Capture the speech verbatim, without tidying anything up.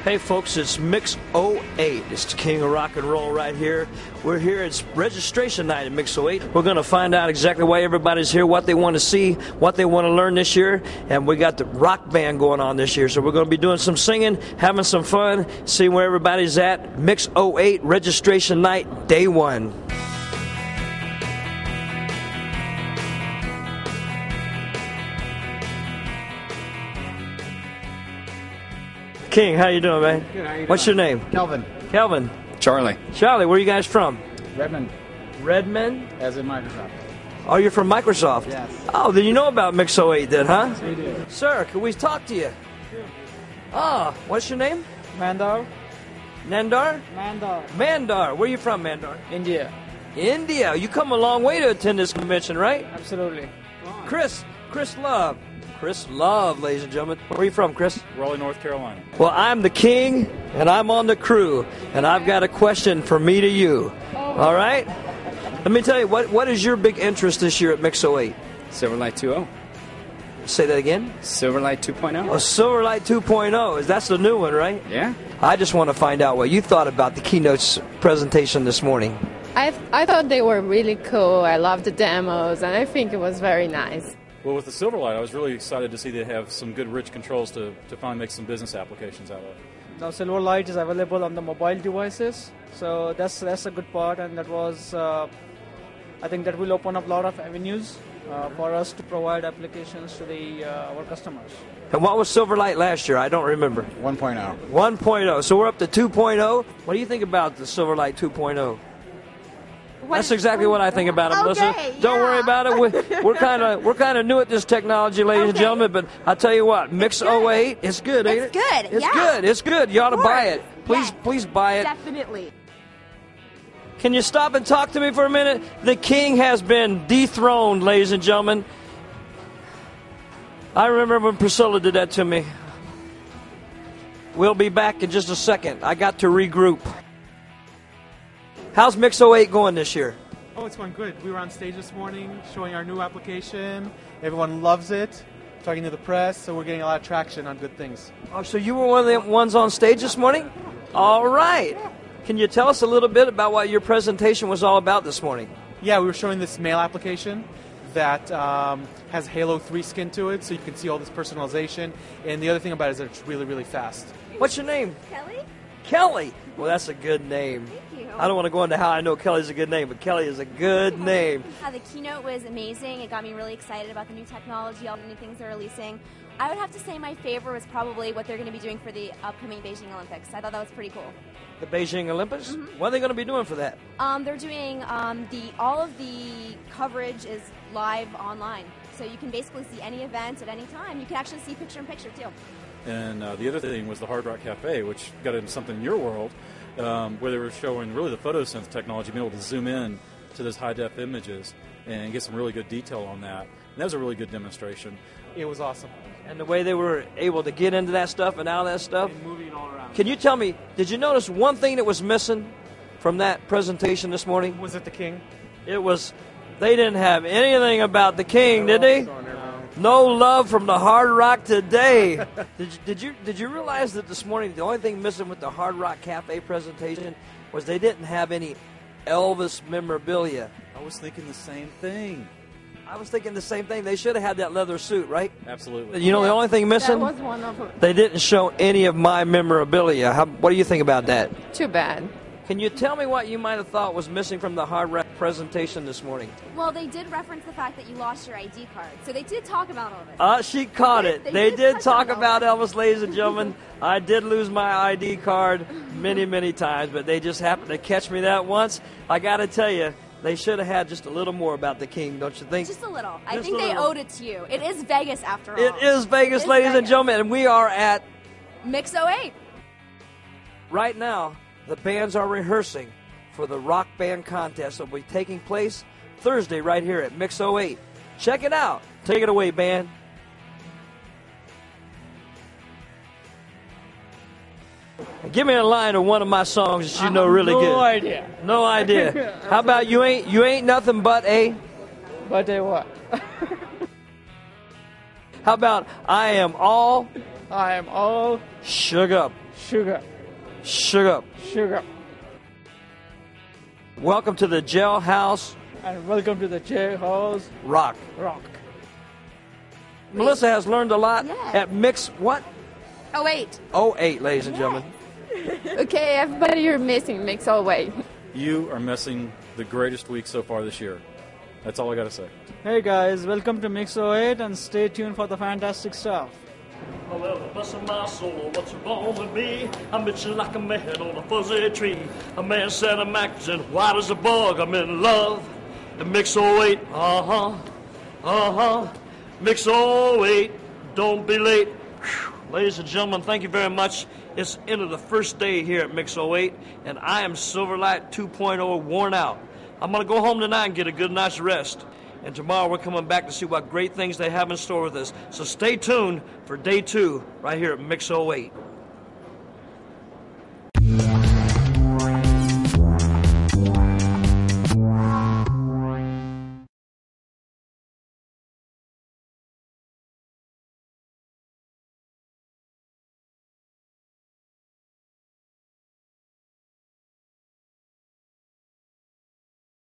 Hey folks, it's Mix oh eight. It's the king of rock and roll right here. We're here, it's registration night at Mix oh eight. We're going to find out exactly why everybody's here, what they want to see, what they want to learn this year. And we got the rock band going on this year. So we're going to be doing some singing, having some fun, seeing where everybody's at. Mix oh eight registration night, day one. King, how you doing, man? Good, how you What's doing? your name? Kelvin. Kelvin. Charlie. Charlie, where are you guys from? Redmond. Redmond? As in Microsoft. Oh, you're from Microsoft? Yes. Oh, then you know about Mix oh eight then, huh? Yes, we do. Sir, can we talk to you? Sure. Ah, what's your name? Mandar. Nandar? Mandar. Mandar. Where are you from, Mandar? India. India. You come a long way to attend this convention, right? Absolutely. Chris. Chris Love. Chris Love, ladies and gentlemen. Where are you from, Chris? Raleigh, North Carolina. Well, I'm the king, and I'm on the crew, and I've got a question from me to you. All right? Let me tell you, what what is your big interest this year at Mix oh eight? Silverlight two point Say that again? oh. Silverlight two point Oh, oh. Silverlight two point oh. Is that's the new one, right? Yeah. I just want to find out what you thought about the keynote presentation this morning. I I thought they were really cool. I loved the demos, and I think it was very nice. Well, with the Silverlight, I was really excited to see they have some good rich controls to, to finally make some business applications out of. Now Silverlight is available on the mobile devices, so that's that's a good part, and that was, uh, I think that will open up a lot of avenues uh, for us to provide applications to the uh, our customers. And what was Silverlight last year? I don't remember. one point oh. one point oh. So we're up to two point oh. What do you think about the Silverlight two point oh? That's exactly what I think about it, Melissa. Okay, Don't yeah. worry about it. We're, we're kind of we're kind of new at this technology, ladies and Okay. gentlemen. But I tell you what, Mix good. oh eight, it's good, ain't It's it? good, It's yeah. good. It's good. You ought to Of buy course. it. Please, Yes. please buy it. Definitely. Can you stop and talk to me for a minute? The king has been dethroned, ladies and gentlemen. I remember when Priscilla did that to me. We'll be back in just a second. I got to regroup. How's Mix oh eight going this year? Oh, it's going good. We were on stage this morning showing our new application. Everyone loves it. Talking to the press, so we're getting a lot of traction on good things. Oh, so you were one of the ones on stage this morning? All right. Can you tell us a little bit about what your presentation was all about this morning? Yeah, we were showing this mail application that um, has Halo three skin to it, so you can see all this personalization. And the other thing about it is that it's really, really fast. What's your name? Kelly? Kelly. Well, that's a good name. Thank you. I don't want to go into how I know Kelly's a good name, but Kelly is a good name. Uh, the keynote was amazing. It got me really excited about the new technology, all the new things they're releasing. I would have to say my favorite was probably what they're going to be doing for the upcoming Beijing Olympics. I thought that was pretty cool. The Beijing Olympics? Mm-hmm. What are they going to be doing for that? Um, they're doing um, the all of the coverage is live online, so you can basically see any event at any time. You can actually see picture in picture too. And uh, the other thing was the Hard Rock Cafe, which got into something in your world, um, where they were showing really the photosynth technology, being able to zoom in to those high-def images and get some really good detail on that. And that was a really good demonstration. It was awesome. And the way they were able to get into that stuff and out of that stuff. And moving it all around. Can you tell me, did you notice one thing that was missing from that presentation this morning? Was it the king? It was, they didn't have anything about the king, did they? No love from the Hard Rock today. did, you, did you did you realize that this morning the only thing missing with the Hard Rock Cafe presentation was they didn't have any Elvis memorabilia? I was thinking the same thing. I was thinking the same thing. They should have had that leather suit, right? Absolutely. You know the only thing missing? That was one of them. They didn't show any of my memorabilia. How, what do you think about that? Too bad. Can you tell me what you might have thought was missing from the Hard Rock presentation this morning? Well, they did reference the fact that you lost your I D card, so they did talk about all of it. Uh, she caught it. They They did did touch talk on about all Elvis, ladies and gentlemen. I did lose my I D card many, many times, but they just happened to catch me that once. I got to tell you, they should have had just a little more about the king, don't you think? Just a little. I Just think a they little. owed it to you. It is Vegas after all. It is Vegas, It's ladies and Vegas. gentlemen, and we are at, Mix oh eight. right now, the bands are rehearsing for the rock band contest that will be taking place Thursday right here at Mix oh eight. Check it out. Take it away, band. Give me a line of one of my songs that you know really no good. No idea. No idea. How about you ain't you ain't nothing but a? But uh, what? How about I am all I am all Sugar. sugar, Sugar. sugar. Welcome to the Jailhouse And welcome to the Jailhouse Rock. Rock. Melissa has learned a lot Yes. at Mix what? Oh, wait. oh eight, ladies and gentlemen. Okay, everybody, you're missing Mix oh eight. You are missing the greatest week so far this year. That's all I got to say. Hey guys, welcome to Mix oh eight and stay tuned for the fantastic stuff. Well, bless my soul, what's wrong with me? I'm itching like a man on a fuzzy tree. A man said I'm acting white as a bug. I'm in love. The Mix oh eight, uh-huh, uh-huh. Mix oh eight, don't be late. Whew. Ladies and gentlemen, thank you very much. It's the end of the first day here at Mix oh eight, and I am Silverlight two point oh worn out. I'm going to go home tonight and get a good night's rest. And tomorrow we're coming back to see what great things they have in store with us. So stay tuned for day two right here at Mix oh eight.